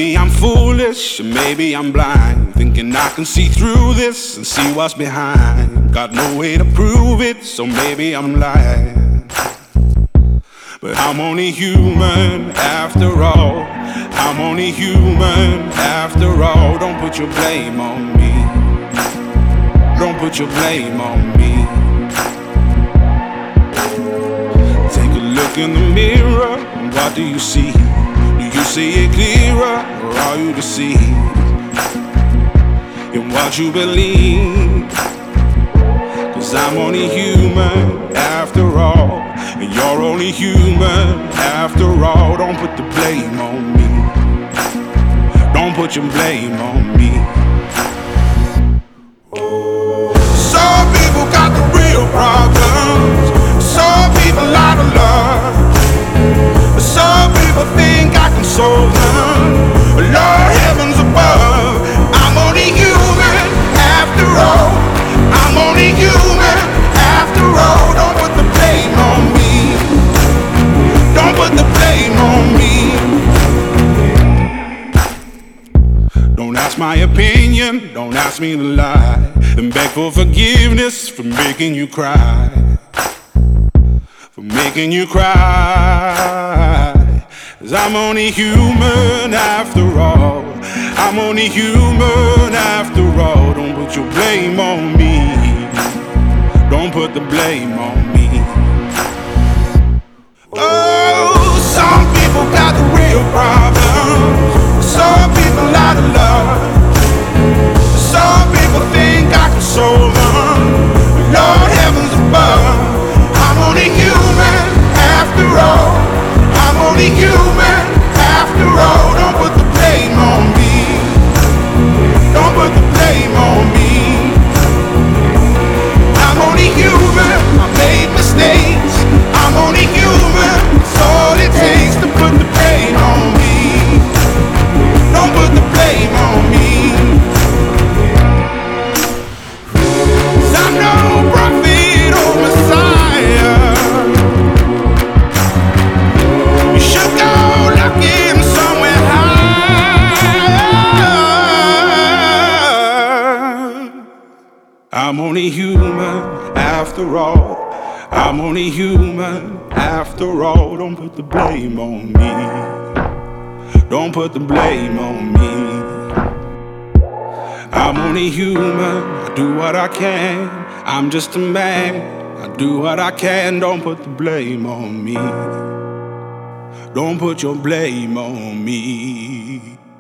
Maybe I'm foolish, or maybe I'm blind, thinking I can see through this and see what's behind. Got no way to prove it, so maybe I'm lying. But I'm only human after all. I'm only human after all. Don't put your blame on me. Don't put your blame on me. Take a look in the mirror, and what do you see? Do you see it clearer, or are you deceived in what you believe? 'Cause I'm only human after all, and you're only human after all. Don't put the blame on me. Don't put your blame on me. Some people got the real problems. Some people out of love. Some people think I can solve them. Lord, heavens above, I'm only human after all. I'm only human after all. Don't put the blame on me. Don't put the blame on me. Don't ask my opinion, don't ask me to lie, and beg for forgiveness for making you cry. For making you cry. 'Cause I'm only human after all. I'm only human after all. Don't put your blame on me. Don't put the blame on me. Oh, some people got the real problems. Some people out of love. Some people think I can solve them. Lord, heavens above, I'm only human after all. I'm only human after all. Don't put the blame on me. Don't put the blame on me. I'm only human, I made mistakes. I'm only human, it's all it takes to put the blame on me. Don't put the blame on me. 'Cause I'm no prophet or Messiah. You should go looking somewhere higher. I'm only human after all. I'm only human after all. Don't put the blame on me. Don't put the blame on me. I'm only human, I do what I can. I'm just a man, I do what I can. Don't put the blame on me. Don't put your blame on me.